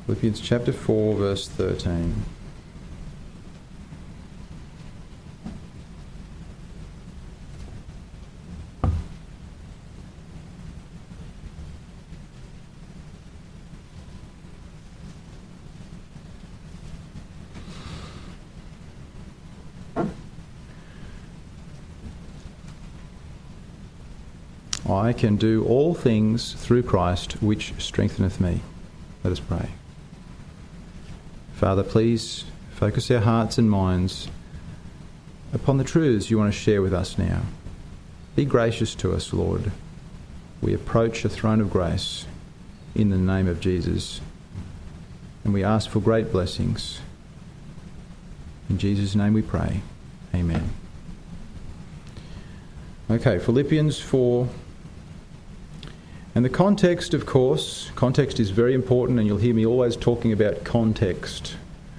Philippians chapter 4, verse 13. I can do all things through Christ which strengtheneth me. Let us pray. Father, please focus our hearts and minds upon the truths you want to share with us now. Be gracious to us, Lord. We approach the throne of grace in the name of Jesus, and we ask for great blessings. In Jesus' name we pray. Amen. Okay, Philippians 4. And the context, of course, context is very important, and you'll hear me always talking about context.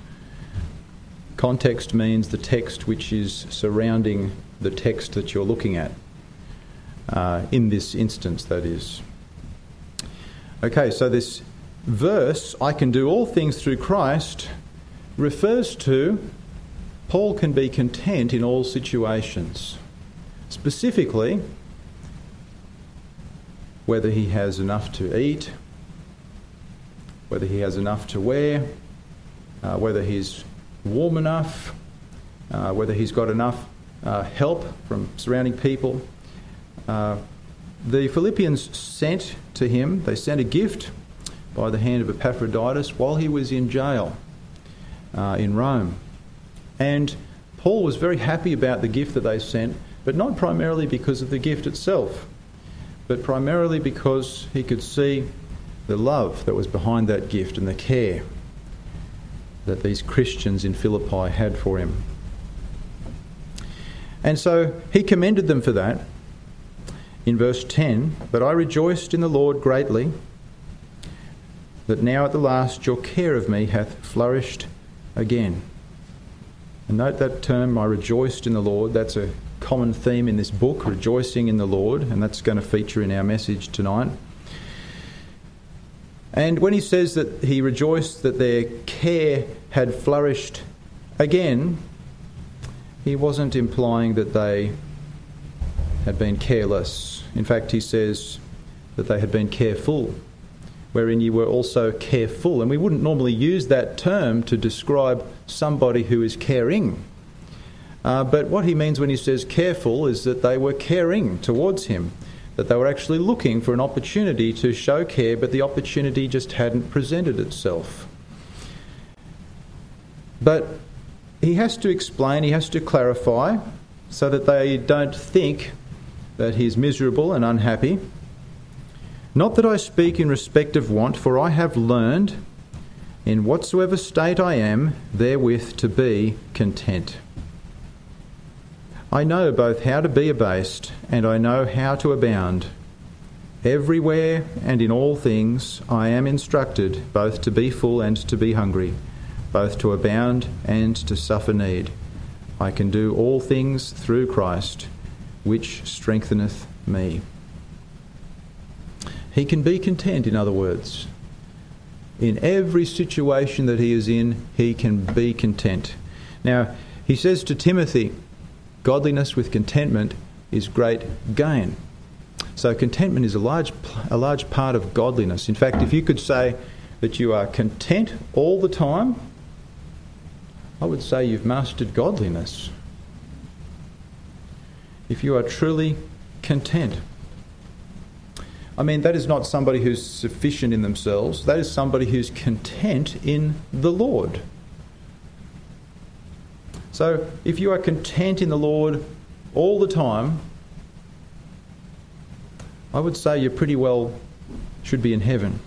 Context means the text which is surrounding the text that you're looking at. In this instance, that is. Okay, so this verse, I can do all things through Christ, refers to Paul can be content in all situations. Specifically, whether he has enough to eat, whether he has enough to wear, whether he's warm enough, whether he's got enough help from surrounding people. The Philippians sent to him, they sent a gift by the hand of Epaphroditus while he was in jail in Rome. And Paul was very happy about the gift that they sent, but not primarily because of the gift itself, but primarily because he could see the love that was behind that gift and the care that these Christians in Philippi had for him. And so he commended them for that in verse 10, "But I rejoiced in the Lord greatly, that now at the last your care of me hath flourished again." And note that term, I rejoiced in the Lord. That's a common theme in this book, rejoicing in the Lord, and that's going to feature in our message tonight. And when he says that he rejoiced that their care had flourished again, he wasn't implying that they had been careless. In fact, he says that they had been careful, wherein you were also careful. And we wouldn't normally use that term to describe somebody who is caring. But what he means when he says careful is that they were caring towards him, that they were actually looking for an opportunity to show care, but the opportunity just hadn't presented itself. But he has to explain, he has to clarify, so that they don't think that he is miserable and unhappy. "Not that I speak in respect of want, for I have learned, in whatsoever state I am, therewith to be content. I know both how to be abased, and I know how to abound. Everywhere and in all things I am instructed, both to be full and to be hungry, both to abound and to suffer need. I can do all things through Christ, which strengtheneth me." He can be content, in other words. In every situation that he is in, he can be content. Now, he says to Timothy, godliness with contentment is great gain. So contentment is a large part of godliness. In fact, if you could say that you are content all the time, I would say you've mastered godliness. If you are truly content. I mean, that is not somebody who's sufficient in themselves. That is somebody who's content in the Lord. So if you are content in the Lord all the time, I would say you pretty well should be in heaven.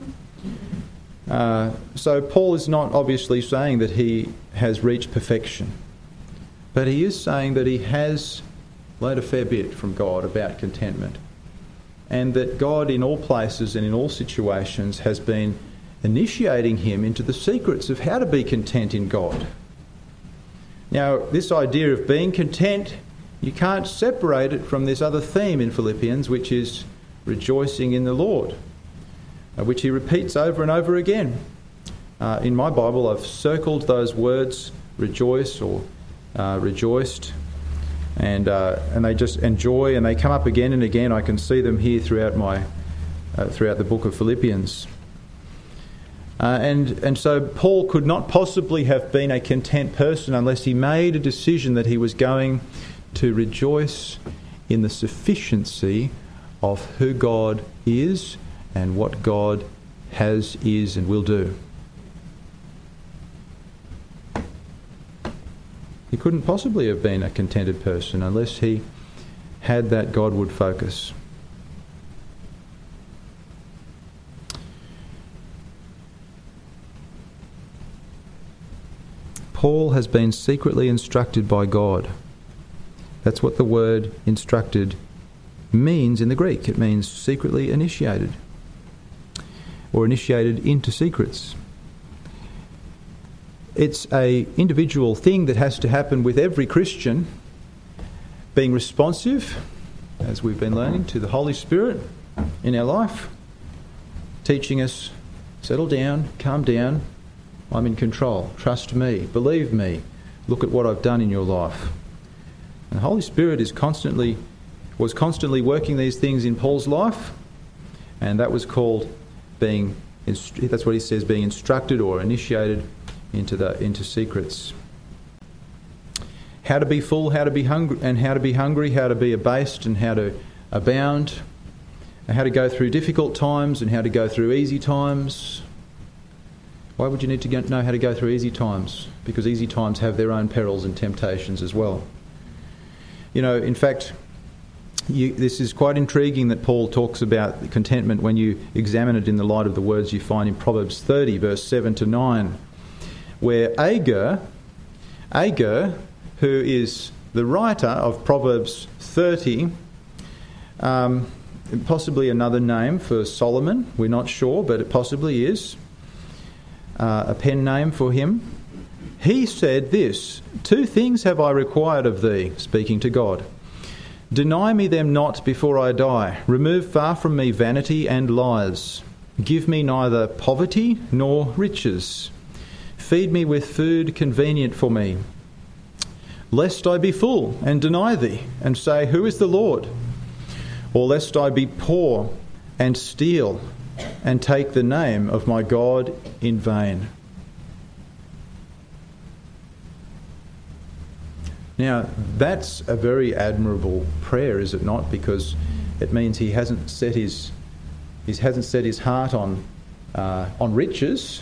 So Paul is not obviously saying that he has reached perfection, but he is saying that he has learned a fair bit from God about contentment, and that God in all places and in all situations has been initiating him into the secrets of how to be content in God. Now, this idea of being content, you can't separate it from this other theme in Philippians, which is rejoicing in the Lord, which he repeats over and over again. in my Bible, I've circled those words, rejoice or rejoiced, and they just enjoy, and they come up again and again. I can see them here throughout throughout the book of Philippians. And so Paul could not possibly have been a content person unless he made a decision that he was going to rejoice in the sufficiency of who God is and what God has, is, and will do. He couldn't possibly have been a contented person unless he had that Godward focus. Paul has been secretly instructed by God. That's what the word instructed means in the Greek. It means secretly initiated, or initiated into secrets. It's an individual thing that has to happen with every Christian, being responsive, as we've been learning, to the Holy Spirit in our life, teaching us, settle down, calm down, I'm in control, trust me, believe me, look at what I've done in your life. And the Holy Spirit was constantly working these things in Paul's life, and that was called that's what he says, being instructed or initiated into secrets. How to be full, how to be hungry, and how to be hungry, how to be abased and how to abound, and how to go through difficult times and how to go through easy times. Why would you need to know how to go through easy times? Because easy times have their own perils and temptations as well. You know, in fact, this is quite intriguing that Paul talks about contentment when you examine it in the light of the words you find in Proverbs 30, verse 7 to 9, where Agur, who is the writer of Proverbs 30, possibly another name for Solomon, we're not sure, but it possibly is, a pen name for him. He said this, 2 things have I required of thee, speaking to God. Deny me them not before I die. Remove far from me vanity and lies. Give me neither poverty nor riches. Feed me with food convenient for me. Lest I be full and deny thee, and say, who is the Lord? Or lest I be poor and steal, and take the name of my God in vain. Now, that's a very admirable prayer, is it not? Because it means he hasn't set his heart on riches,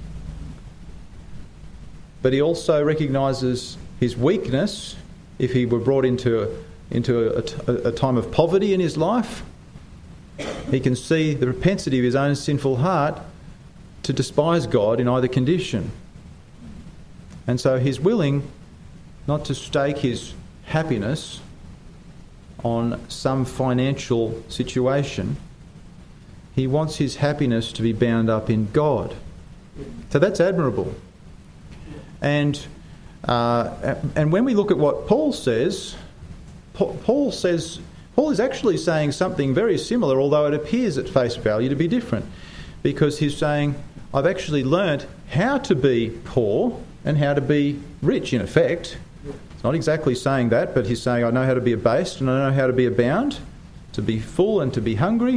but he also recognises his weakness if he were brought into a time of poverty in his life. He can see the propensity of his own sinful heart to despise God in either condition. And so he's willing not to stake his happiness on some financial situation. He wants his happiness to be bound up in God. So that's admirable. And when we look at what Paul says, Paul is actually saying something very similar, although it appears at face value to be different, because he's saying, I've actually learnt how to be poor and how to be rich, in effect. It's not exactly saying that, but he's saying, I know how to be abased and I know how to be abound, to be full and to be hungry,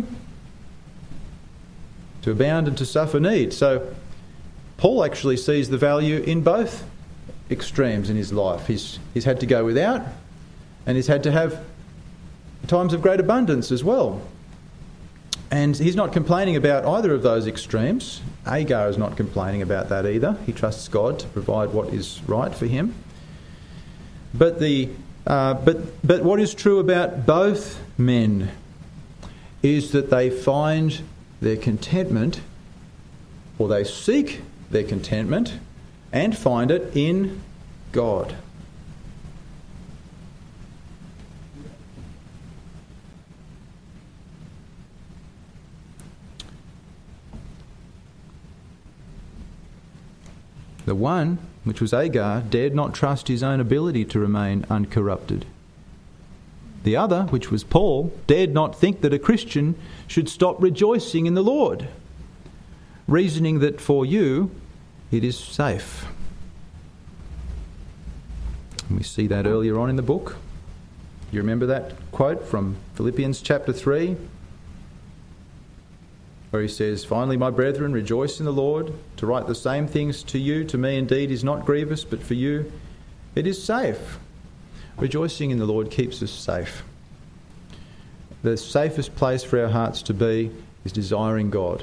to abound and to suffer need. So Paul actually sees the value in both extremes in his life. He's had to go without, and he's had to have times of great abundance as well. And he's not complaining about either of those extremes. Agur is not complaining about that either. He trusts God to provide what is right for him. But what is true about both men is that they find their contentment, or they seek their contentment and find it in God. The one, which was Agur, dared not trust his own ability to remain uncorrupted. The other, which was Paul, dared not think that a Christian should stop rejoicing in the Lord, reasoning that for you it is safe. And we see that earlier on in the book. You remember that quote from Philippians chapter 3, where he says, "Finally, my brethren, rejoice in the Lord. To write the same things to you, to me indeed, is not grievous, but for you it is safe." Rejoicing in the Lord keeps us safe. The safest place for our hearts to be is desiring God.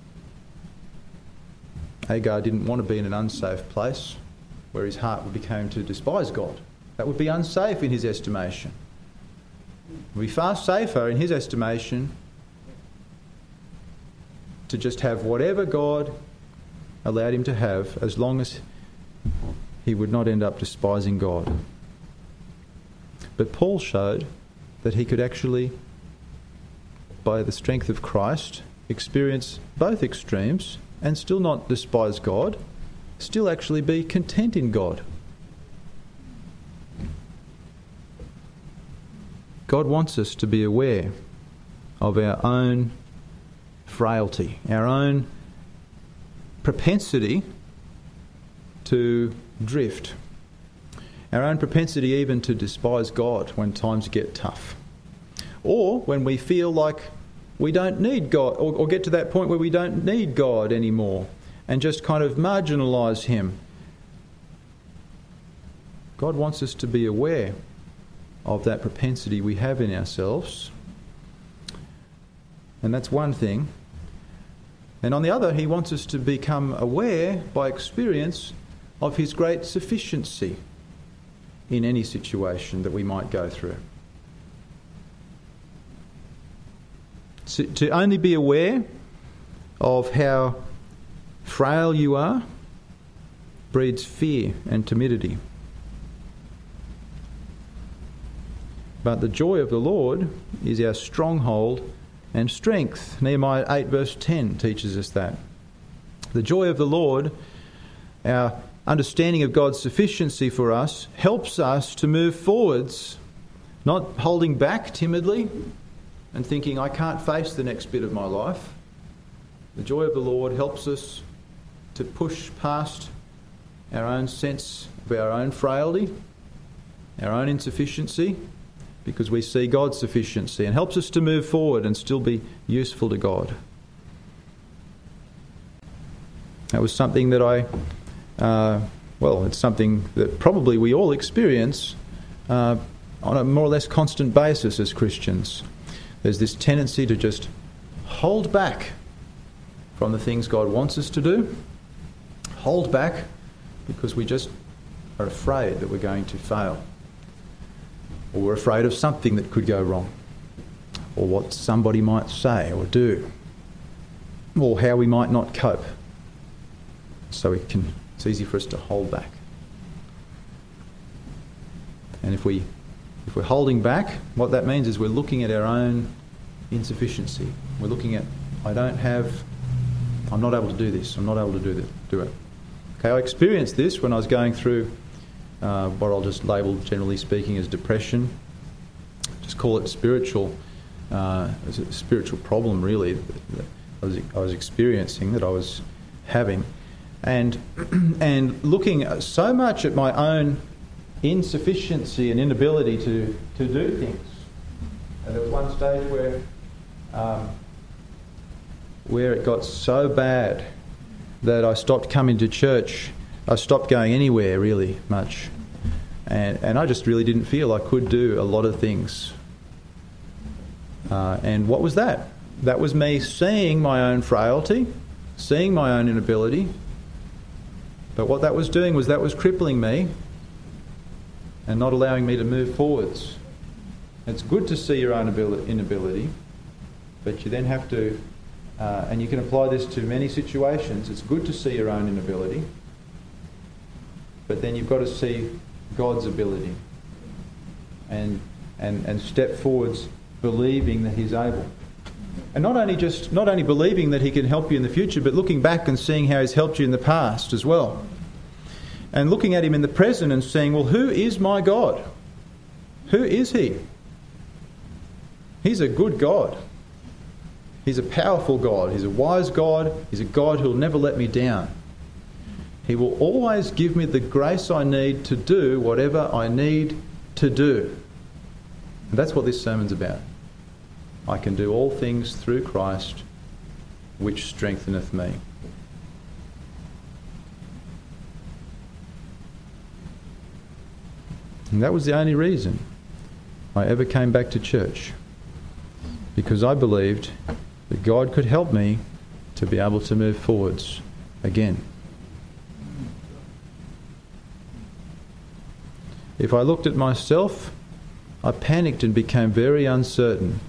Hagar didn't want to be in an unsafe place where his heart became to despise God. That would be unsafe in his estimation. It would be far safer in his estimation to just have whatever God allowed him to have, as long as he would not end up despising God. But Paul showed that he could actually, by the strength of Christ, experience both extremes and still not despise God, still actually be content in God. God wants us to be aware of our own frailty, our own propensity to drift, our own propensity even to despise God when times get tough, or when we feel like we don't need God, or get to that point where we don't need God anymore and just kind of marginalise him. God wants us to be aware of that propensity we have in ourselves, and that's one thing. And on the other, he wants us to become aware by experience of his great sufficiency in any situation that we might go through. So to only be aware of how frail you are breeds fear and timidity. But the joy of the Lord is our stronghold and strength. Nehemiah 8 verse 10 teaches us that. The joy of the Lord, our understanding of God's sufficiency for us, helps us to move forwards, not holding back timidly and thinking, I can't face the next bit of my life. The joy of the Lord helps us to push past our own sense of our own frailty, our own insufficiency, because we see God's sufficiency, and helps us to move forward and still be useful to God. That was something that it's something that probably we all experience on a more or less constant basis as Christians. There's this tendency to just hold back from the things God wants us to do, hold back because we just are afraid that we're going to fail, or we're afraid of something that could go wrong, or what somebody might say or do, or how we might not cope. So it's easy for us to hold back. And if we're holding back, what that means is we're looking at our own insufficiency. We're looking at, I'm not able to do this, I'm not able to do it. Okay, I experienced this when I was going through what I'll just label, generally speaking, as depression. Just call it spiritual. It's a spiritual problem, really, that I was experiencing, that I was having, and looking so much at my own insufficiency and inability to do things. And there was one stage where it got so bad that I stopped coming to church. I stopped going anywhere really much. And I just really didn't feel I could do a lot of things. And what was that? That was me seeing my own frailty, seeing my own inability. But what that was doing was that was crippling me and not allowing me to move forwards. It's good to see your own inability, but you then have to, and you can apply this to many situations, it's good to see your own inability, but then you've got to see God's ability and step forwards believing that He's able. And not only believing that He can help you in the future, but looking back and seeing how He's helped you in the past as well. And looking at Him in the present and saying, well, who is my God? Who is He? He's a good God. He's a powerful God. He's a wise God. He's a God who'll never let me down. He will always give me the grace I need to do whatever I need to do. And that's what this sermon's about. I can do all things through Christ, which strengtheneth me. And that was the only reason I ever came back to church, because I believed that God could help me to be able to move forwards again. If I looked at myself, I panicked and became very uncertain.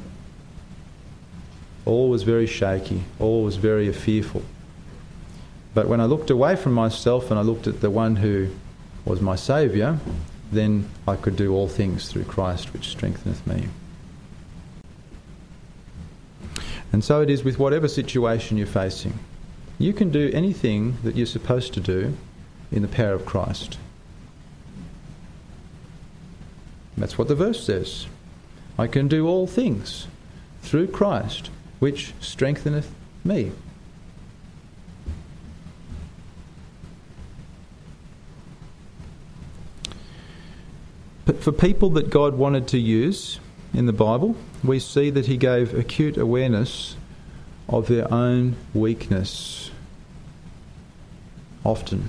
All was very shaky. All was very fearful. But when I looked away from myself and I looked at the one who was my Saviour, then I could do all things through Christ, which strengtheneth me. And so it is with whatever situation you're facing. You can do anything that you're supposed to do in the power of Christ. That's what the verse says. I can do all things through Christ, which strengtheneth me. But for people that God wanted to use in the Bible, we see that he gave acute awareness of their own weakness. Often.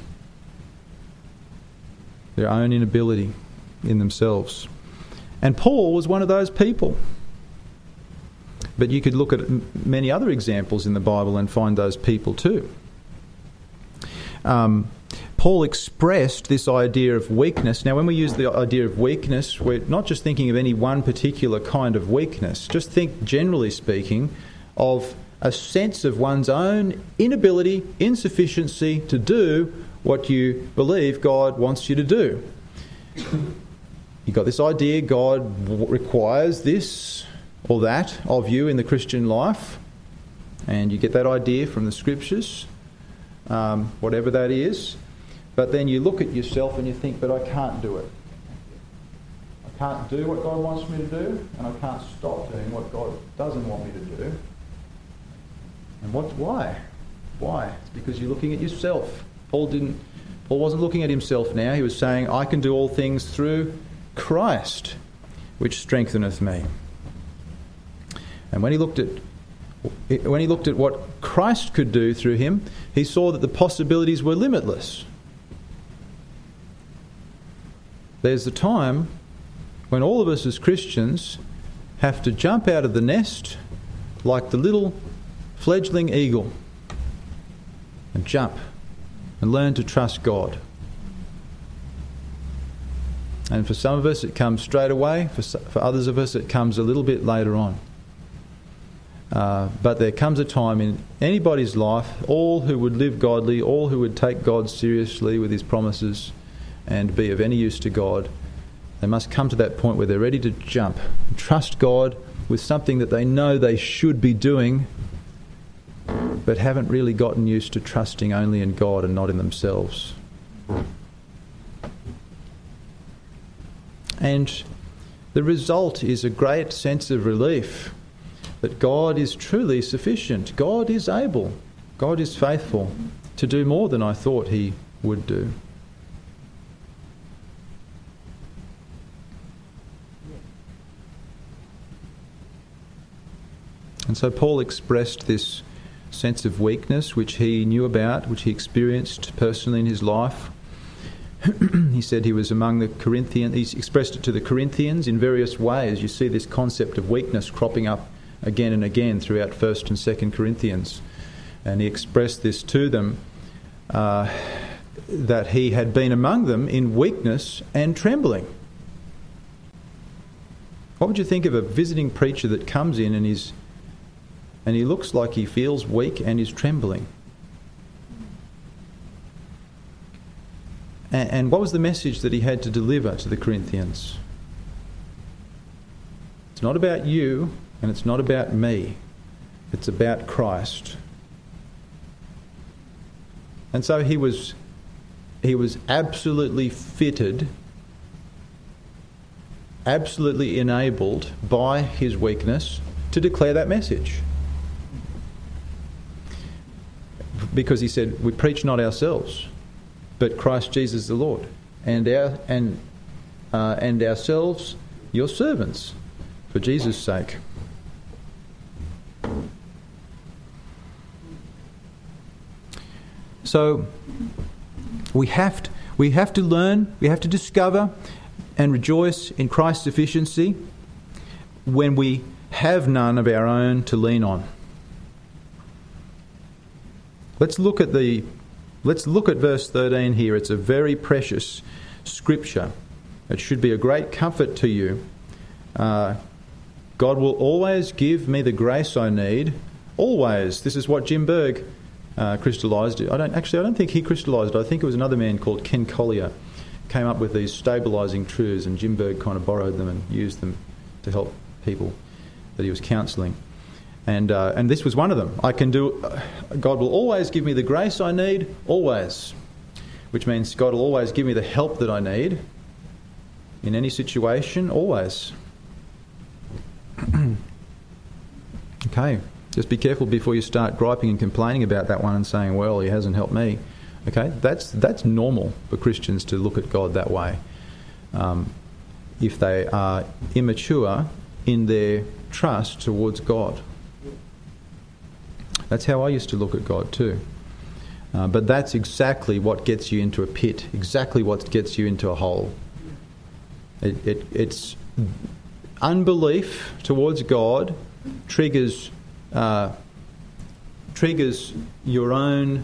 Their own inability in themselves. And Paul was one of those people. But you could look at many other examples in the Bible and find those people too. Paul expressed this idea of weakness. Now, when we use the idea of weakness, we're not just thinking of any one particular kind of weakness. Just think, generally speaking, of a sense of one's own inability, insufficiency to do what you believe God wants you to do. You've got this idea God requires this or that of you in the Christian life, and you get that idea from the Scriptures, whatever that is. But then you look at yourself and you think, but I can't do it. I can't do what God wants me to do, and I can't stop doing what God doesn't want me to do. And why? Why? It's because you're looking at yourself. Paul wasn't looking at himself now. He was saying, I can do all things through Christ, which strengtheneth me. And when he looked at what Christ could do through him, he saw that the possibilities were limitless. There's a time when all of us as Christians have to jump out of the nest like the little fledgling eagle and jump and learn to trust God. And for some of us it comes straight away, for others of us it comes a little bit later on. But there comes a time in anybody's life, all who would live godly, all who would take God seriously with his promises and be of any use to God, they must come to that point where they're ready to jump and trust God with something that they know they should be doing, but haven't really gotten used to trusting only in God and not in themselves. And the result is a great sense of relief that God is truly sufficient. God is able. God is faithful to do more than I thought he would do. And so Paul expressed this sense of weakness which he knew about, which he experienced personally in his life. He said he was among the Corinthians. He expressed it to the Corinthians in various ways. You see this concept of weakness cropping up again and again throughout 1st and 2nd Corinthians. And he expressed this to them, that he had been among them in weakness and trembling. What would you think of a visiting preacher that comes in and he looks like he feels weak and is trembling? And what was the message that he had to deliver to the Corinthians? It's not about you and it's not about me. It's about Christ. And so he was absolutely fitted, absolutely enabled by his weakness to declare that message. Because he said, we preach not ourselves, but Christ Jesus the Lord, and ourselves your servants for Jesus' sake. So we have to learn, we have to discover and rejoice in Christ's sufficiency when we have none of our own to lean on. Let's look at verse 13 here. It's a very precious scripture. It should be a great comfort to you. God will always give me the grace I need. Always. This is what Jim Berg crystallised it. I don't think he crystallised it. I think it was another man called Ken Collier came up with these stabilising truths, and Jim Berg kind of borrowed them and used them to help people that he was counselling. And this was one of them. God will always give me the grace I need, always. Which means God will always give me the help that I need in any situation, always. Okay, just be careful before you start griping and complaining about that one and saying, well, he hasn't helped me. Okay, that's normal for Christians to look at God that way. If they are immature in their trust towards God. That's how I used to look at God too. But that's exactly what gets you into a pit, exactly what gets you into a hole. It's unbelief towards God triggers your own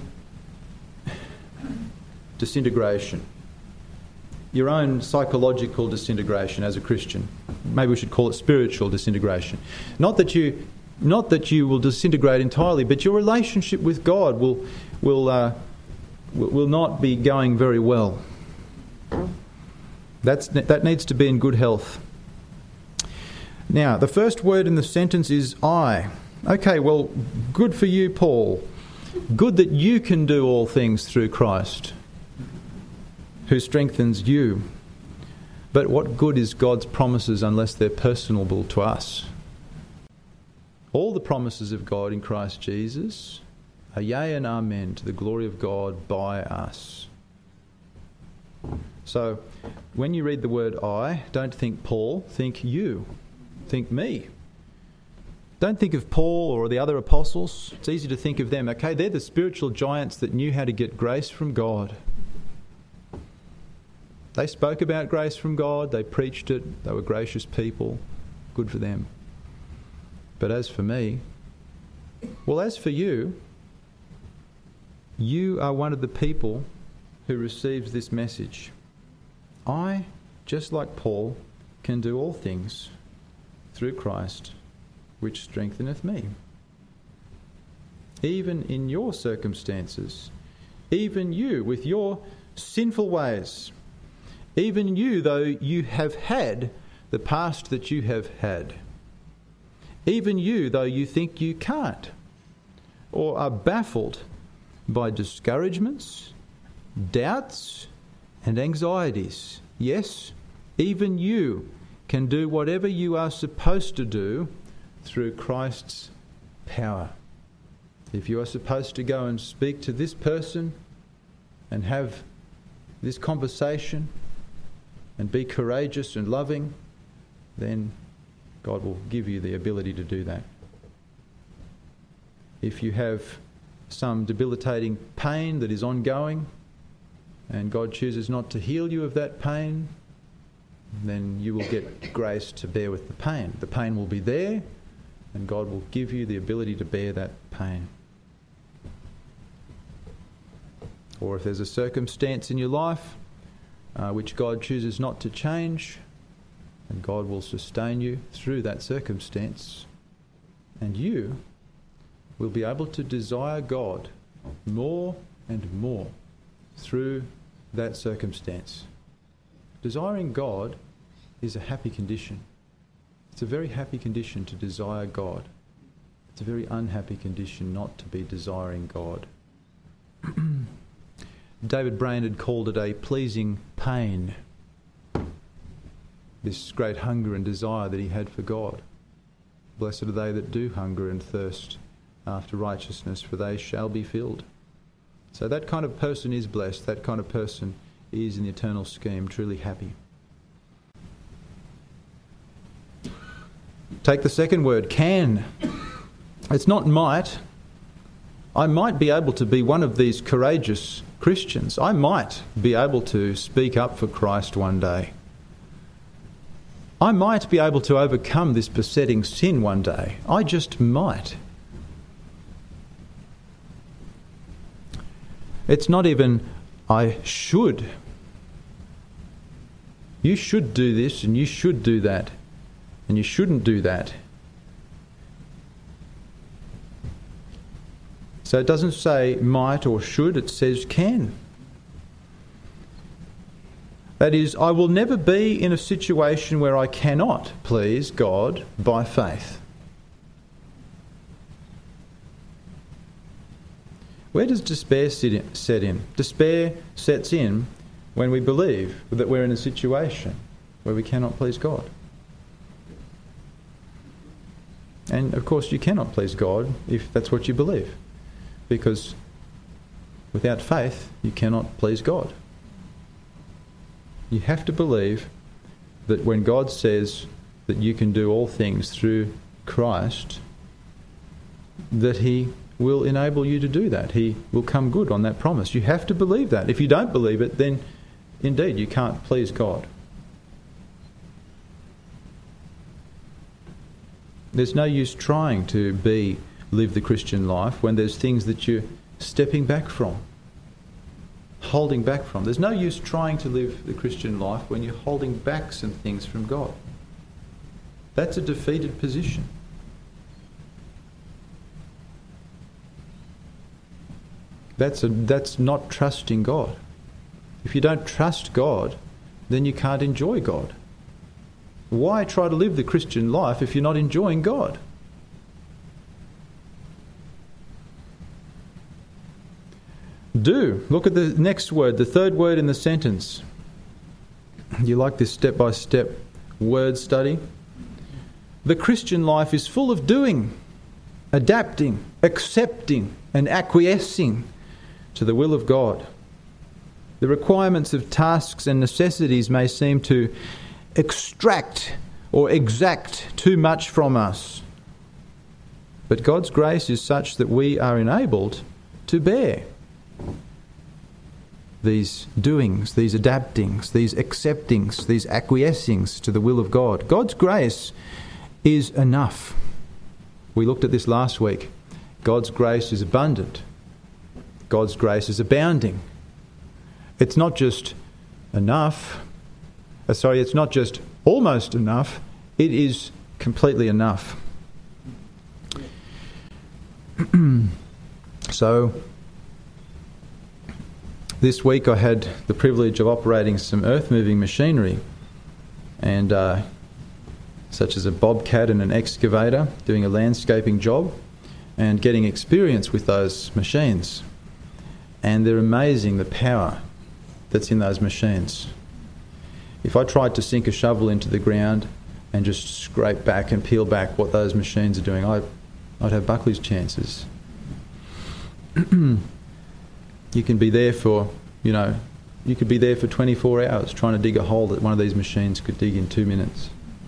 disintegration, your own psychological disintegration as a Christian. Maybe we should call it spiritual disintegration. Not that you will disintegrate entirely, but your relationship with God will not be going very well. That needs to be in good health. Now, the first word in the sentence is I. Okay, well, good for you, Paul. Good that you can do all things through Christ, who strengthens you. But what good is God's promises unless they're personable to us? All the promises of God in Christ Jesus are yea and amen to the glory of God by us. So, when you read the word I, don't think Paul, think you. Think me. Don't think of Paul or the other apostles. It's easy to think of them. Okay, they're the spiritual giants that knew how to get grace from God. They spoke about grace from God. They preached it. They were gracious people. Good for them. But as for me, well, as for you, you are one of the people who receives this message. I, just like Paul, can do all things through Christ, which strengtheneth me. Even in your circumstances, even you with your sinful ways, even you though you have had the past that you have had, even you though you think you can't, or are baffled by discouragements, doubts and anxieties. Yes, even you can do whatever you are supposed to do through Christ's power. If you are supposed to go and speak to this person and have this conversation and be courageous and loving, then God will give you the ability to do that. If you have some debilitating pain that is ongoing and God chooses not to heal you of that pain, then you will get grace to bear with the pain. The pain will be there and God will give you the ability to bear that pain. Or if there's a circumstance in your life which God chooses not to change, and God will sustain you through that circumstance, and you will be able to desire God more and more through that circumstance. Desiring God is a happy condition. It's a very happy condition to desire God. It's a very unhappy condition not to be desiring God. David Brainerd called it a pleasing pain, this great hunger and desire that he had for God. Blessed are they that do hunger and thirst after righteousness, for they shall be filled. So that kind of person is blessed. That kind of person is, in the eternal scheme, truly happy. Take the second word, can. It's not might. I might be able to be one of these courageous Christians. I might be able to speak up for Christ one day. I might be able to overcome this besetting sin one day. I just might. It's not even, I should. You should do this and you should do that. And you shouldn't do that. So it doesn't say might or should, it says can. That is, I will never be in a situation where I cannot please God by faith. Where does despair set in? Despair sets in when we believe that we're in a situation where we cannot please God. And of course you cannot please God if that's what you believe, because without faith you cannot please God. You have to believe that when God says that you can do all things through Christ, that He will enable you to do that. He will come good on that promise. You have to believe that. If you don't believe it, then indeed you can't please God. There's no use trying to live the Christian life when there's things that you're stepping back from, holding back from. There's no use trying to live the Christian life when you're holding back some things from God. That's a defeated position. That's not trusting God. If you don't trust God, then you can't enjoy God. Why try to live the Christian life if you're not enjoying God? Do. Look at the next word, the third word in the sentence. You like this step-by-step word study? The Christian life is full of doing, adapting, accepting, and acquiescing to the will of God. The requirements of tasks and necessities may seem to extract or exact too much from us. But God's grace is such that we are enabled to bear these doings, these adaptings, these acceptings, these acquiescings to the will of God. God's grace is enough. We looked at this last week. God's grace is abundant. God's grace is abounding. It's not just enough. It's not just almost enough. It is completely enough. So, this week I had the privilege of operating some earth-moving machinery, and such as a bobcat and an excavator, doing a landscaping job, and getting experience with those machines. And they're amazing, the power that's in those machines. If I tried to sink a shovel into the ground and just scrape back and peel back what those machines are doing, I'd have Buckley's chances. You can be there for, you could be there for 24 hours trying to dig a hole that one of these machines could dig in 2 minutes.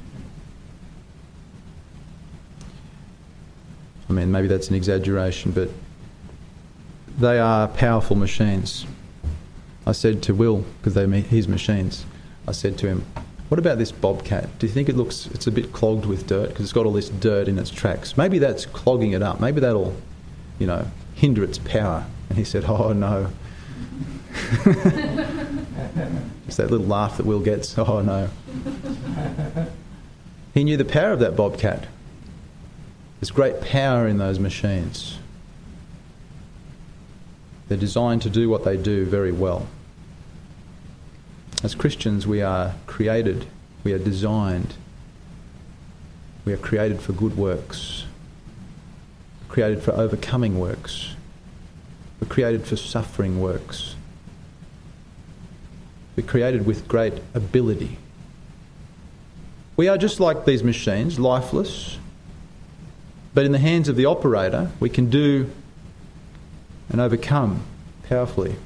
I mean, maybe that's an exaggeration, but they are powerful machines. I said to Will, because they're his machines, I said to him, what about this bobcat? Do you think it's a bit clogged with dirt because it's got all this dirt in its tracks? Maybe that's clogging it up. Maybe that'll, hinder its power. And he said, oh no. It's that little laugh that Will gets. Oh no. He knew the power of that bobcat. There's great power in those machines. They're designed to do what they do very well. As Christians, we are created, we are designed, we are created for good works, created for overcoming works, we're created for suffering works, we're created with great ability. We are just like these machines, lifeless, but in the hands of the operator, we can do and overcome powerfully.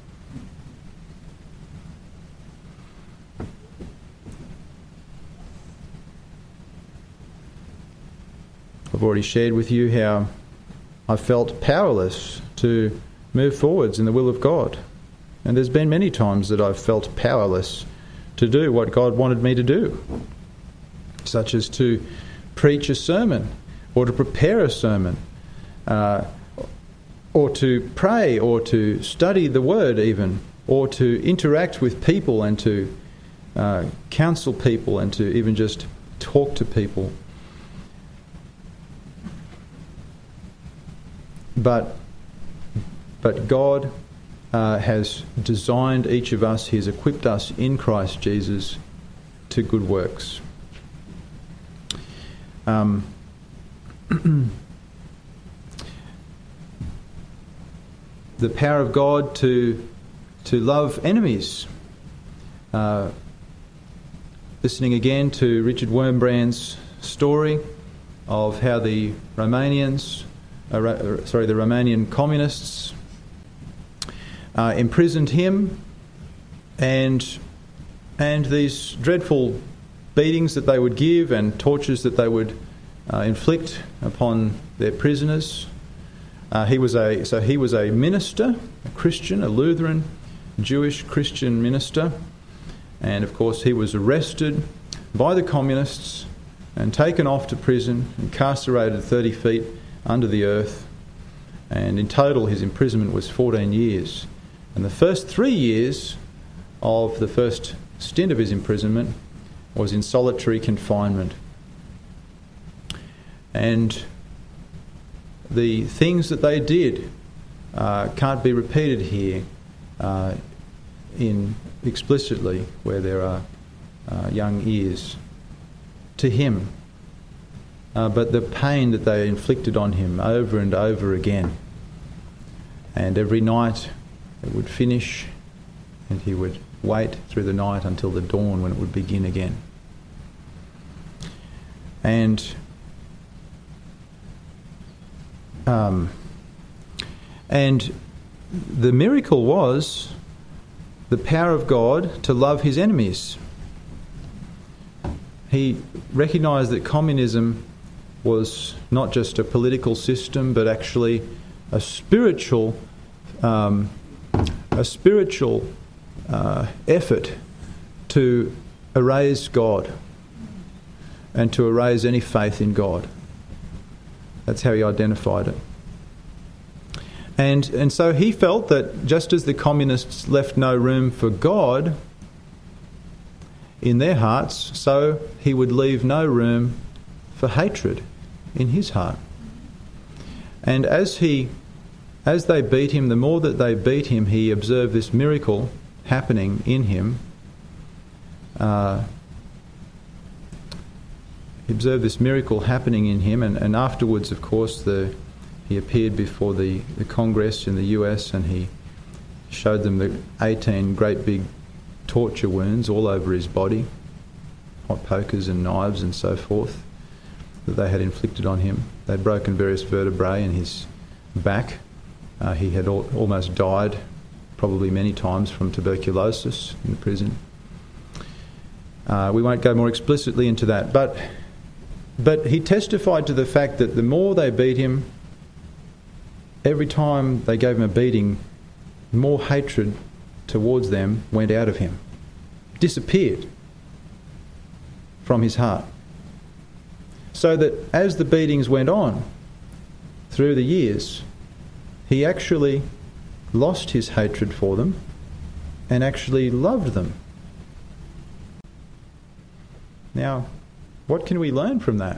I've already shared with you how I felt powerless to move forwards in the will of God. And there's been many times that I've felt powerless to do what God wanted me to do, such as to preach a sermon or to prepare a sermon, or to pray or to study the Word even, or to interact with people and to counsel people and to even just talk to people. But God has designed each of us, He has equipped us in Christ Jesus to good works. The power of God to love enemies. Listening again to Richard Wurmbrand's story of how the Romanian communists imprisoned him, and these dreadful beatings that they would give and tortures that they would inflict upon their prisoners. He was a minister, a Christian, a Lutheran, Jewish Christian minister, and of course he was arrested by the communists and taken off to prison, incarcerated 30 feet under the earth, and in total his imprisonment was 14 years. And the first 3 years of the first stint of his imprisonment was in solitary confinement. And the things that they did can't be repeated here explicitly where there are young ears to him. But the pain that they inflicted on him over and over again. And every night it would finish and he would wait through the night until the dawn when it would begin again. And the miracle was the power of God to love his enemies. He recognised that communism was not just a political system, but actually a spiritual effort to erase God and to erase any faith in God. That's how he identified it. And so he felt that just as the communists left no room for God in their hearts, so he would leave no room for hatred in his heart. And as they beat him, the more that they beat him, he observed this miracle happening in him. He observed this miracle happening in him, and afterwards, of course, he appeared before the Congress in the US, and he showed them the 18 great big torture wounds all over his body, hot pokers and knives and so forth, that they had inflicted on him. They'd broken various vertebrae in his back. He had almost died, probably many times, from tuberculosis in the prison. We won't go more explicitly into that, but he testified to the fact that the more they beat him, every time they gave him a beating, more hatred towards them went out of him, disappeared from his heart. So that as the beatings went on through the years, he actually lost his hatred for them and actually loved them. Now, what can we learn from that?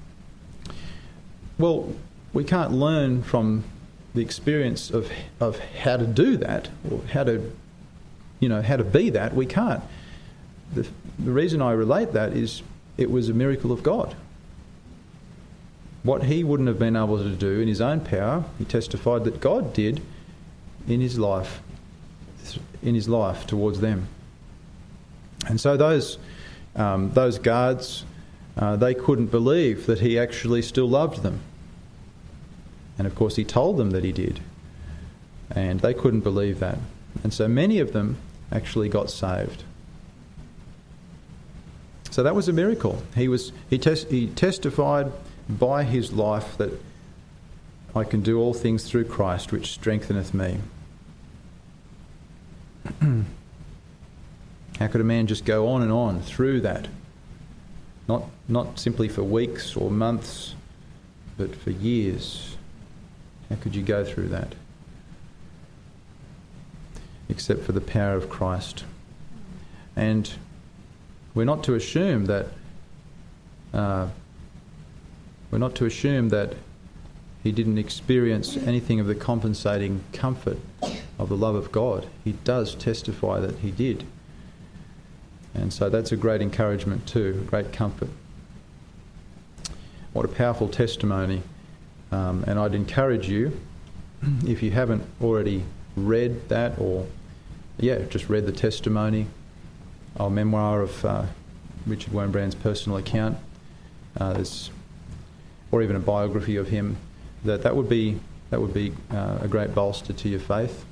Well, we can't learn from the experience of how to do that, or how to be that. We can't. The reason I relate that is it was a miracle of God. What he wouldn't have been able to do in his own power, he testified that God did in his life towards them. And so those guards, they couldn't believe that he actually still loved them. And of course he told them that he did. And they couldn't believe that. And so many of them actually got saved. So that was a miracle. He testified by his life that I can do all things through Christ, which strengtheneth me. How could a man just go on and on through that? Not simply for weeks or months, but for years. How could you go through that? Except for the power of Christ. And we're not to assume that he didn't experience anything of the compensating comfort of the love of God. He does testify that he did. And so that's a great encouragement too, a great comfort. What a powerful testimony. And I'd encourage you, if you haven't already read that, or just read the testimony, our memoir of Richard Wurmbrand's personal account, or even a biography of him, that would be a great bolster to your faith.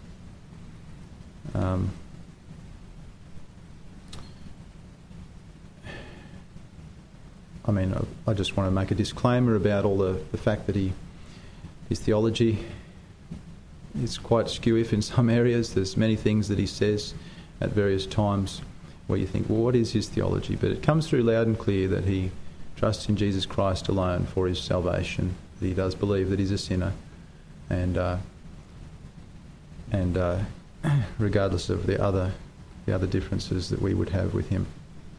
I just want to make a disclaimer about all the fact that his theology is quite skew-if in some areas. There's many things that he says at various times where you think, well, what is his theology? But it comes through loud and clear that he trusts in Jesus Christ alone for his salvation. That he does believe that he's a sinner, and regardless of the other differences that we would have with him.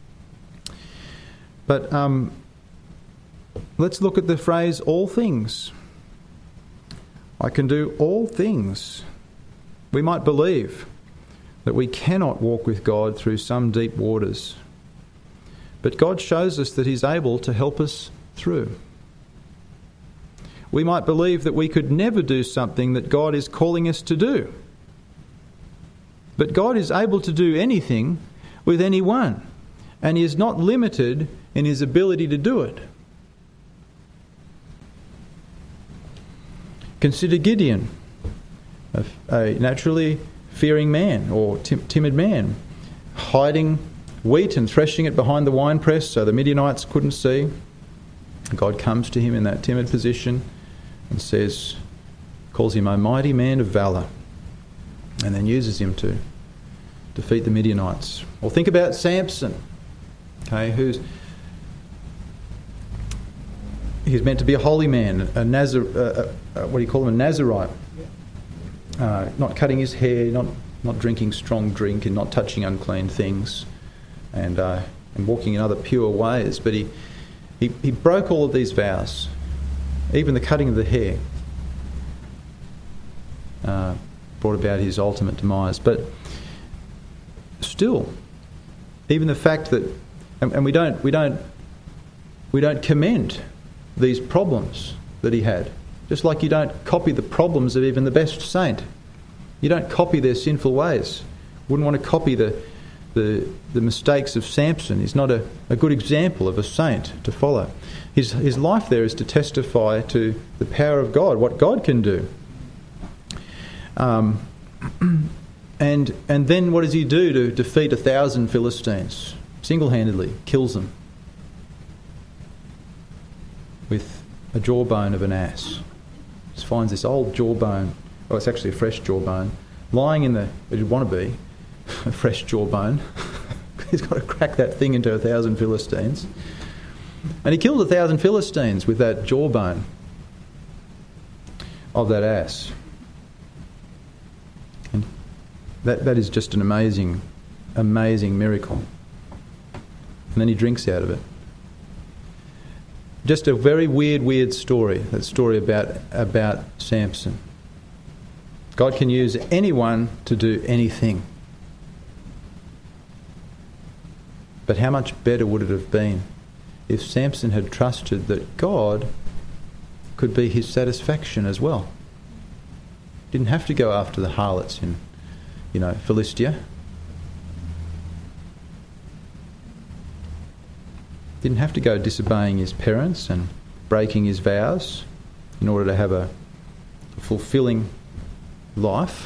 But let's look at the phrase "all things." I can do all things. We might believe that we cannot walk with God through some deep waters, but God shows us that he's able to help us through. We might believe that we could never do something that God is calling us to do, but God is able to do anything with anyone, and he is not limited in his ability to do it. Consider Gideon, a naturally fearing man, or timid man, hiding wheat and threshing it behind the winepress so the Midianites couldn't see. God comes to him in that timid position and calls him a mighty man of valour, and then uses him to defeat the Midianites. Or think about Samson, he's meant to be a holy man, a Nazirite. Not cutting his hair, not drinking strong drink, and not touching unclean things, and walking in other pure ways. But he broke all of these vows, even the cutting of the hair brought about his ultimate demise. But still, even the fact that, and we don't commend these problems that he had. Just like you don't copy the problems of even the best saint. You don't copy their sinful ways. Wouldn't want to copy the mistakes of Samson. He's not a good example of a saint to follow. His life there is to testify to the power of God, what God can do. And then what does he do to defeat 1,000 Philistines? Single-handedly kills them with a jawbone of an ass. Just finds this old jawbone, it's actually a fresh jawbone, lying in it'd want to be a fresh jawbone. He's got to crack that thing into 1,000 Philistines. And he killed 1,000 Philistines with that jawbone of that ass. And that is just an amazing, amazing miracle. And then he drinks out of it. Just a very weird story, that story about Samson. God can use anyone to do anything. But how much better would it have been if Samson had trusted that God could be his satisfaction as well? Didn't have to go after the harlots in, Philistia. Didn't have to go disobeying his parents and breaking his vows in order to have a fulfilling life.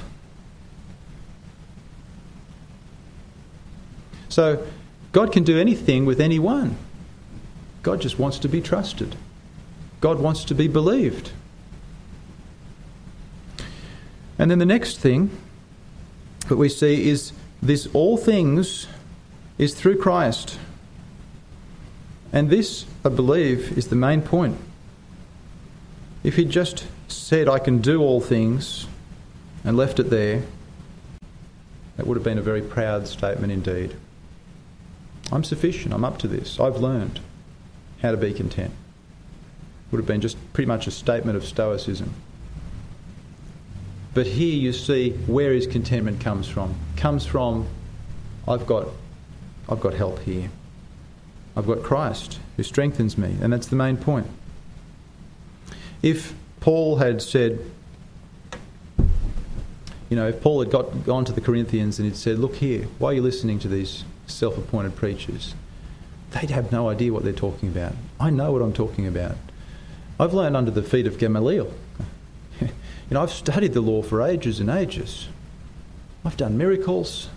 So God can do anything with anyone. God just wants to be trusted. God wants to be believed. And then the next thing that we see is this all things is through Christ. And this, I believe, is the main point. If he'd just said, I can do all things, and left it there, that would have been a very proud statement indeed. I'm sufficient, I'm up to this, I've learned how to be content. Would have been just pretty much a statement of stoicism. But here you see where his contentment comes from. Comes from, I've got help here. I've got Christ who strengthens me, and that's the main point. If Paul had said, if Paul had gone to the Corinthians and he'd said, look here, why are you listening to these self-appointed preachers? They'd have no idea what they're talking about. I know what I'm talking about. I've learned under the feet of Gamaliel. I've studied the law for ages and ages. I've done miracles.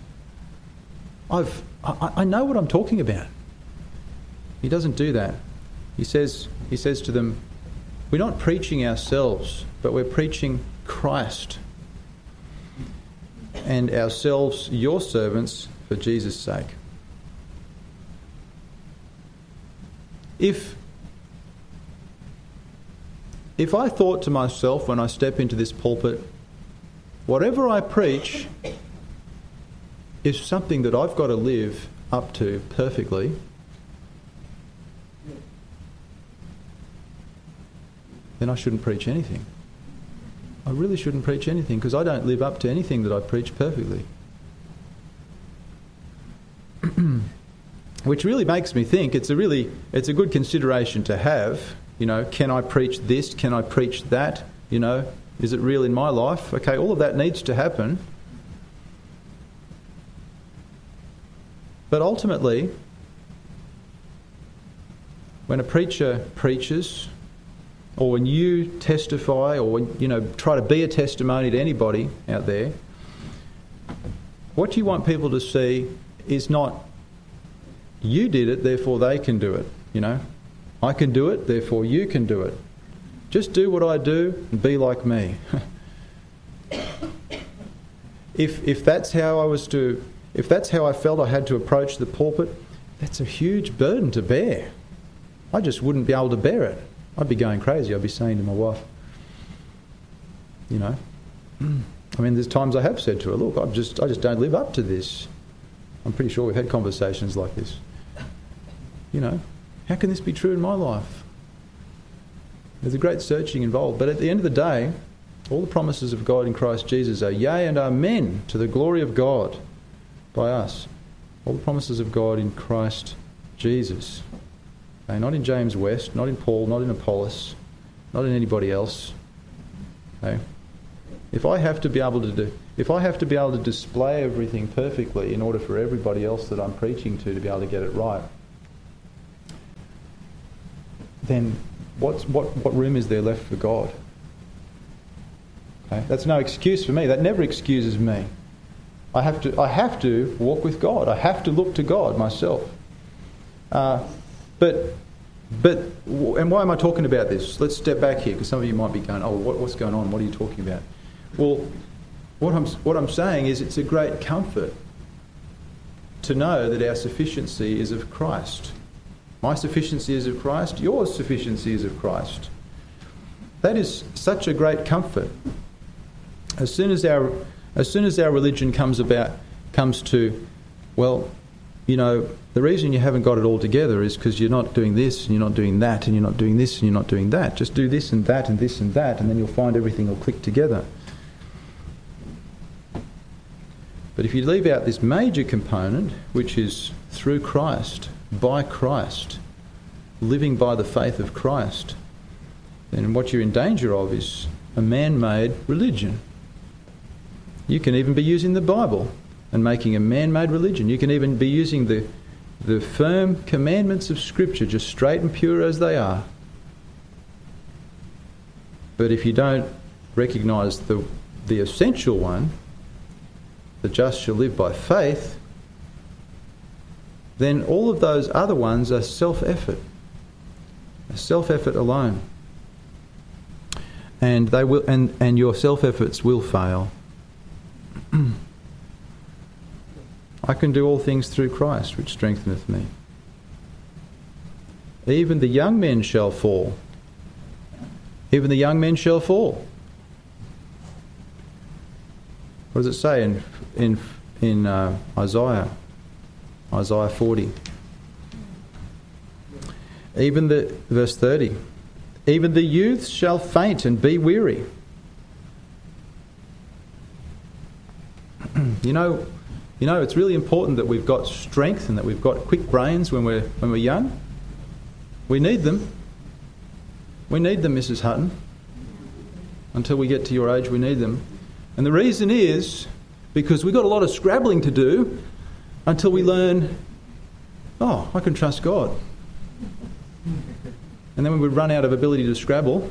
I know what I'm talking about. He doesn't do that. He says to them, we're not preaching ourselves, but we're preaching Christ. And ourselves, your servants, for Jesus' sake. If I thought to myself when I step into this pulpit, whatever I preach is something that I've got to live up to perfectly, then I shouldn't preach anything. I really shouldn't preach anything because I don't live up to anything that I preach perfectly. Which really makes me think it's a good consideration to have. Can I preach this? Can I preach that? Is it real in my life? Okay, all of that needs to happen. But ultimately, when a preacher preaches, or when you testify, or when try to be a testimony to anybody out there, what you want people to see is not you did it, therefore they can do it. I can do it, therefore you can do it. Just do what I do and be like me. If that's how I felt I had to approach the pulpit, that's a huge burden to bear. I just wouldn't be able to bear it. I'd be going crazy. I'd be saying to my wife, there's times I have said to her, look, I just don't live up to this. I'm pretty sure we've had conversations like this. How can this be true in my life? There's a great searching involved. But at the end of the day, all the promises of God in Christ Jesus are yea and amen to the glory of God by us. All the promises of God in Christ Jesus. Okay, not in James West, not in Paul, not in Apollos, not in anybody else. Okay? If I have to be able to display everything perfectly in order for everybody else that I'm preaching to be able to get it right, then what room is there left for God? Okay? That's no excuse for me. That never excuses me. I have to walk with God. I have to look to God myself. But why am I talking about this? Let's step back here, because some of you might be going, oh, what's going on? What are you talking about? Well, what I'm saying is it's a great comfort to know that our sufficiency is of Christ. My sufficiency is of Christ. Your sufficiency is of Christ. That is such a great comfort. As soon as our religion comes to, well, the reason you haven't got it all together is because you're not doing this and you're not doing that and you're not doing this and you're not doing that. Just do this and that and this and that, and then you'll find everything will click together. But if you leave out this major component, which is through Christ, by Christ, living by the faith of Christ, then what you're in danger of is a man-made religion. You can even be using the Bible and making a man-made religion. You can even be using the firm commandments of Scripture, just straight and pure as they are. But if you don't recognise the the essential one, the just shall live by faith, then all of those other ones are self-effort. Self-effort alone. And they will, and your self-efforts will fail. I can do all things through Christ, which strengtheneth me. Even the young men shall fall. Even the young men shall fall. What does it say in Isaiah? Isaiah 40. Verse 30. Even the youths shall faint and be weary. You know, it's really important that we've got strength and that we've got quick brains when we're young. We need them. We need them, Mrs. Hutton. Until we get to your age, we need them. And the reason is because we've got a lot of scrabbling to do until we learn, oh, I can trust God. And then when we run out of ability to scrabble,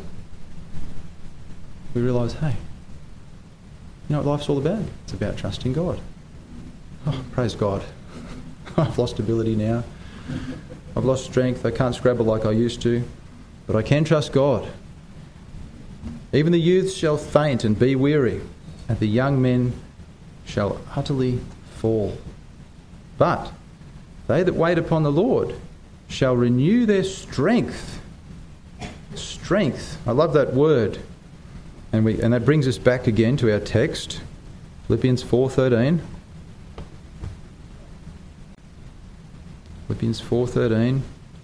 we realise, hey, you know what life's all about? It's about trusting God. Oh, praise God. I've lost ability now. I've lost strength. I can't scrabble like I used to. But I can trust God. Even the youths shall faint and be weary, and the young men shall utterly fall. But they that wait upon the Lord shall renew their strength. Strength. I love that word. And that brings us back again to our text, Philippians 4:13. Philippians 4:13.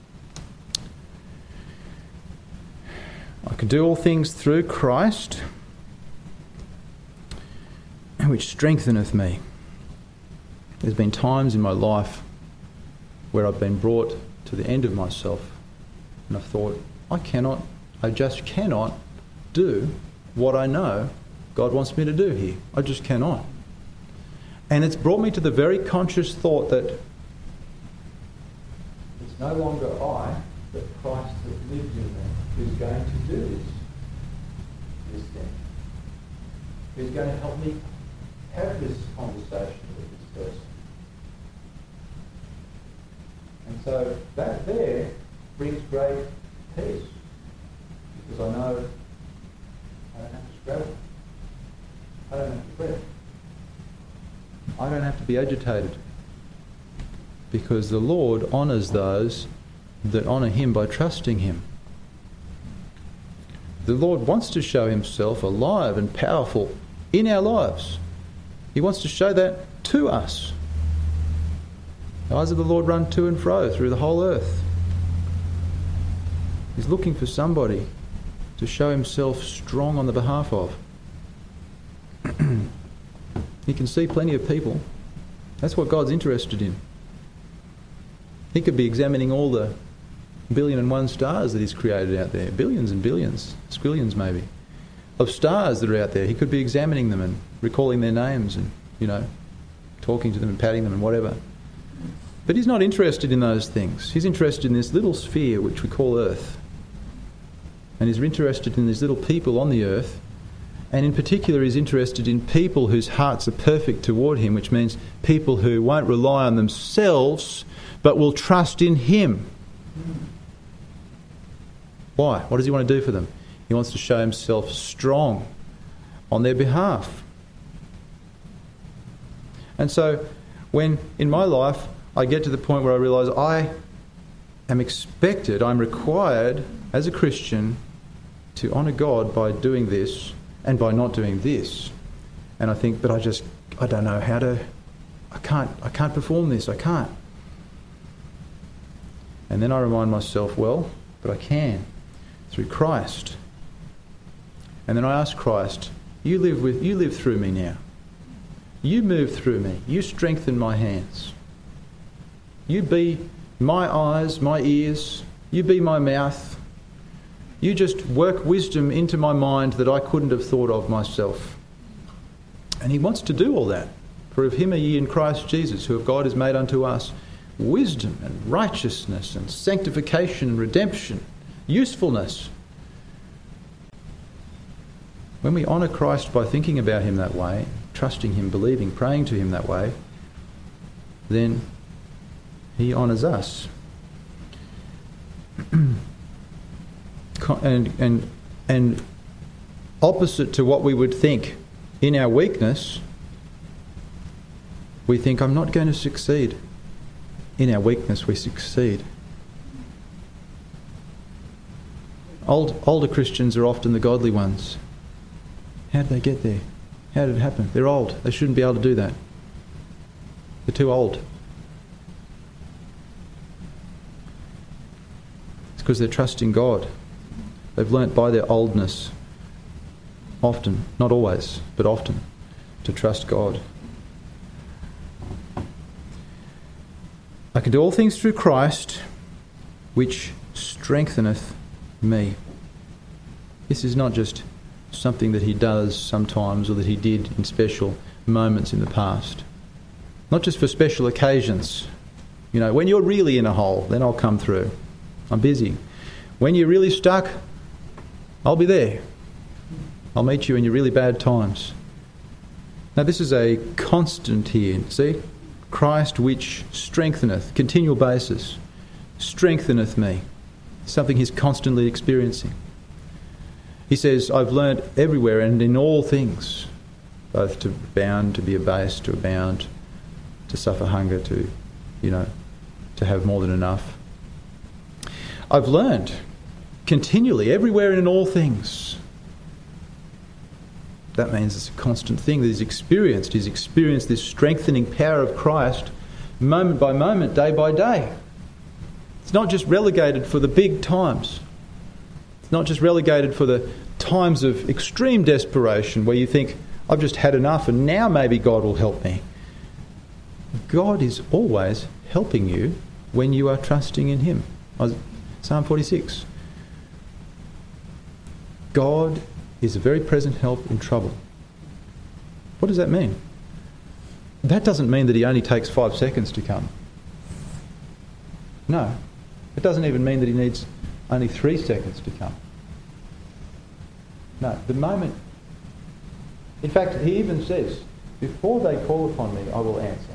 I can do all things through Christ, which strengtheneth me. There's been times in my life where I've been brought to the end of myself and I've thought, I just cannot do what I know God wants me to do here. I just cannot. And it's brought me to the very conscious thought that it's no longer I, but Christ that lives in me who's going to do this thing. Who's going to help me have this conversation with this person. And so that there brings great peace. Because I know I don't have to scrabble. I don't have to fret. I don't have to be agitated. Because the Lord honours those that honour Him by trusting Him. The Lord wants to show Himself alive and powerful in our lives. He wants to show that to us. The eyes of the Lord run to and fro through the whole earth. He's looking for somebody to show Himself strong on the behalf of. He can see plenty of people. That's what God's interested in. He could be examining all the 1,000,001 stars that He's created out there. Billions and billions, squillions maybe, of stars that are out there. He could be examining them and recalling their names and, talking to them and patting them and whatever. But He's not interested in those things. He's interested in this little sphere which we call Earth. And He's interested in these little people on the earth. And in particular, He's interested in people whose hearts are perfect toward Him, which means people who won't rely on themselves, but will trust in Him. Why? What does He want to do for them? He wants to show Himself strong on their behalf. And so, when in my life I get to the point where I realise I am expected, I'm required as a Christian to honour God by doing this and by not doing this. And I think, but I don't know how to, I can't perform this, I can't. And then I remind myself, well, but I can, through Christ. And then I ask Christ, you live through me now. You move through me. You strengthen my hands. You be my eyes, my ears. You be my mouth. You just work wisdom into my mind that I couldn't have thought of myself. And He wants to do all that. For of Him are ye in Christ Jesus, who of God is made unto us wisdom and righteousness and sanctification and redemption, usefulness. When we honour Christ by thinking about him that way, trusting him, believing, praying to him that way, then he honours us. And opposite to what we would think in our weakness, we think, I'm not going to succeed. In our weakness, we succeed. Older Christians are often the godly ones. How did they get there? How did it happen? They're old. They shouldn't be able to do that. They're too old. It's because they're trusting God. They've learnt by their oldness, often, not always, but often, to trust God. I can do all things through Christ, which strengtheneth me. This is not just something that he does sometimes or that he did in special moments in the past. Not just for special occasions. You know, when you're really in a hole, then I'll come through. I'm busy. When you're really stuck, I'll be there. I'll meet you in your really bad times. Now this is a constant here, see? Christ which strengtheneth, continual basis, strengtheneth me. Something he's constantly experiencing. He says, I've learnt everywhere and in all things, both to abound, to be abased, to abound, to suffer hunger, to have more than enough. I've learnt continually, everywhere and in all things. That means it's a constant thing that he's experienced. He's experienced this strengthening power of Christ moment by moment, day by day. It's not just relegated for the big times. It's not just relegated for the times of extreme desperation where you think, I've just had enough and now maybe God will help me. God is always helping you when you are trusting in him. Psalm 46. God is a very present help in trouble. What does that mean? That doesn't mean that he only takes 5 seconds to come. No. It doesn't even mean that he needs only 3 seconds to come. No, the moment... In fact, he even says, before they call upon me, I will answer.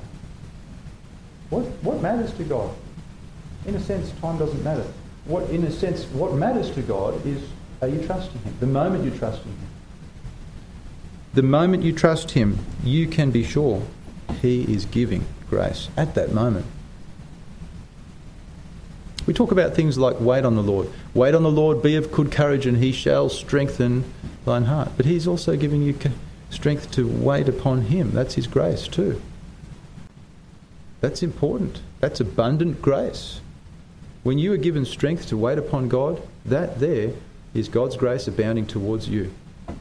What matters to God? In a sense, time doesn't matter. What matters to God is, are you trusting him? The moment you trust in him. The moment you trust him, you can be sure he is giving grace at that moment. We talk about things like wait on the Lord. Wait on the Lord, be of good courage, and he shall strengthen thine heart. But he's also giving you strength to wait upon him. That's his grace too. That's important. That's abundant grace. When you are given strength to wait upon God, that there is God's grace abounding towards you.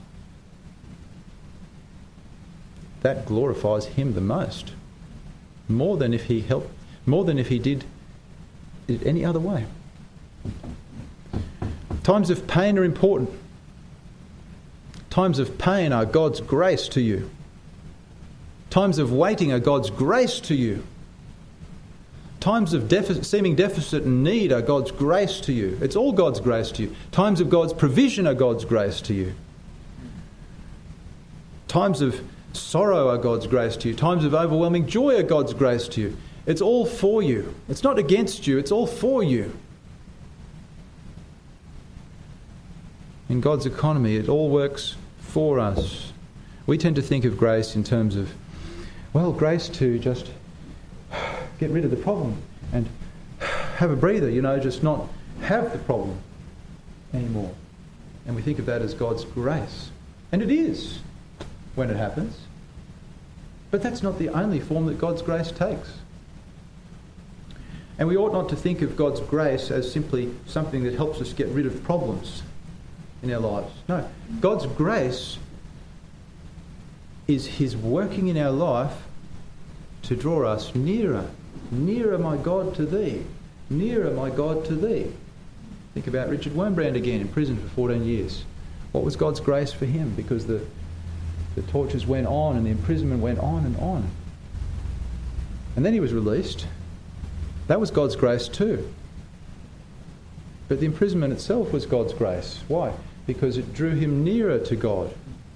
That glorifies him the most. More than if he did it any other way. Times of pain are important. Times of pain are God's grace to you. Times of waiting are God's grace to you. Times of seeming deficit and need are God's grace to you. It's all God's grace to you. Times of God's provision are God's grace to you. Times of sorrow are God's grace to you. Times of overwhelming joy are God's grace to you. It's all for you. It's not against you. It's all for you. In God's economy, it all works for us. We tend to think of grace in terms of, well, grace to just get rid of the problem and have a breather, just not have the problem anymore. And we think of that as God's grace. And it is when it happens. But that's not the only form that God's grace takes. And we ought not to think of God's grace as simply something that helps us get rid of problems in our lives. No, God's grace is his working in our life to draw us nearer. Nearer, my God, to thee. Nearer, my God, to thee. Think about Richard Wurmbrand again, in prison for 14 years. What was God's grace for him? Because the tortures went on and the imprisonment went on and on. And then he was released. That was God's grace too. But the imprisonment itself was God's grace. Why? Because it drew him nearer to God.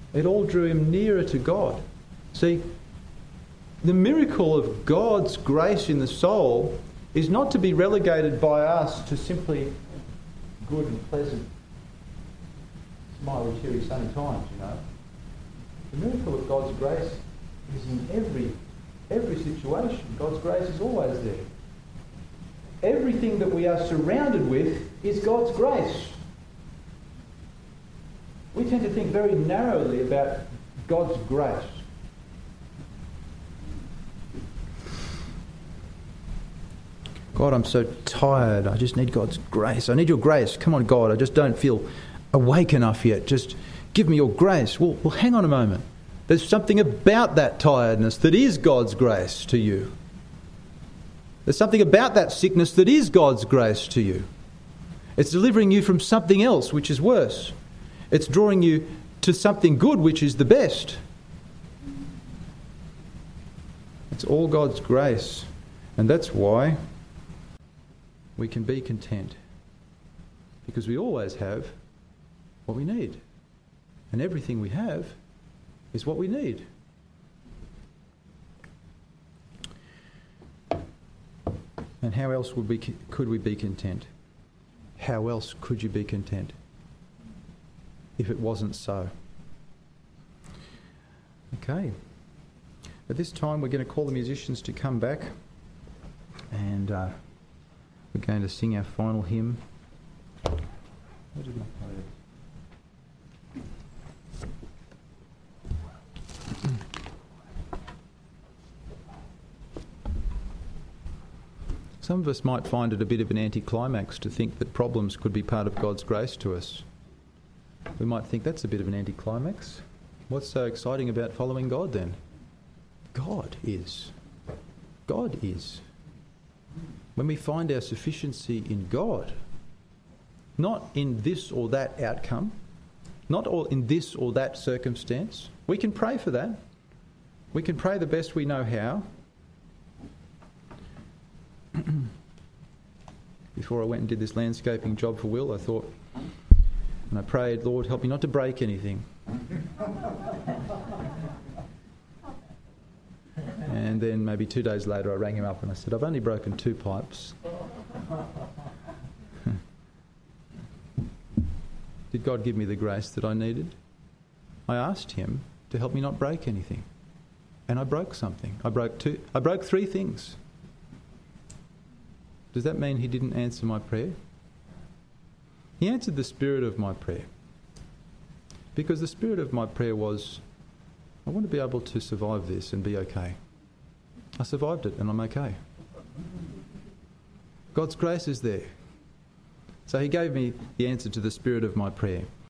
It all drew him nearer to God. See, the miracle of God's grace in the soul is not to be relegated by us to simply good and pleasant, smiley, cheery, sunny times, you know. The miracle of God's grace is in every situation. God's grace is always there. Everything that we are surrounded with is God's grace. We tend to think very narrowly about God's grace. God, I'm so tired. I just need God's grace. I need your grace. Come on, God. I just don't feel awake enough yet. Just give me your grace. Well, hang on a moment. There's something about that tiredness that is God's grace to you. There's something about that sickness that is God's grace to you. It's delivering you from something else, which is worse. It's drawing you to something good, which is the best. It's all God's grace. And that's why we can be content. Because we always have what we need. And everything we have is what we need. And how else could we be content? How else could you be content if it wasn't so? Okay. At this time we're going to call the musicians to come back, and we're going to sing our final hymn. Where did my play? Some of us might find it a bit of an anticlimax to think that problems could be part of God's grace to us. We might think that's a bit of an anticlimax. What's so exciting about following God then? God is. God is. When we find our sufficiency in God, not in this or that outcome, not all in this or that circumstance, we can pray for that. We can pray the best we know how. Before I went and did this landscaping job for Will, I thought, and I prayed, Lord, help me not to break anything. And then maybe 2 days later I rang him up and I said, I've only broken 2 pipes. Did God give me the grace that I needed? I asked him to help me not break anything. And I broke something. I broke 3 things. Does that mean he didn't answer my prayer? He answered the spirit of my prayer. Because the spirit of my prayer was, I want to be able to survive this and be okay. I survived it and I'm okay. God's grace is there. So he gave me the answer to the spirit of my prayer.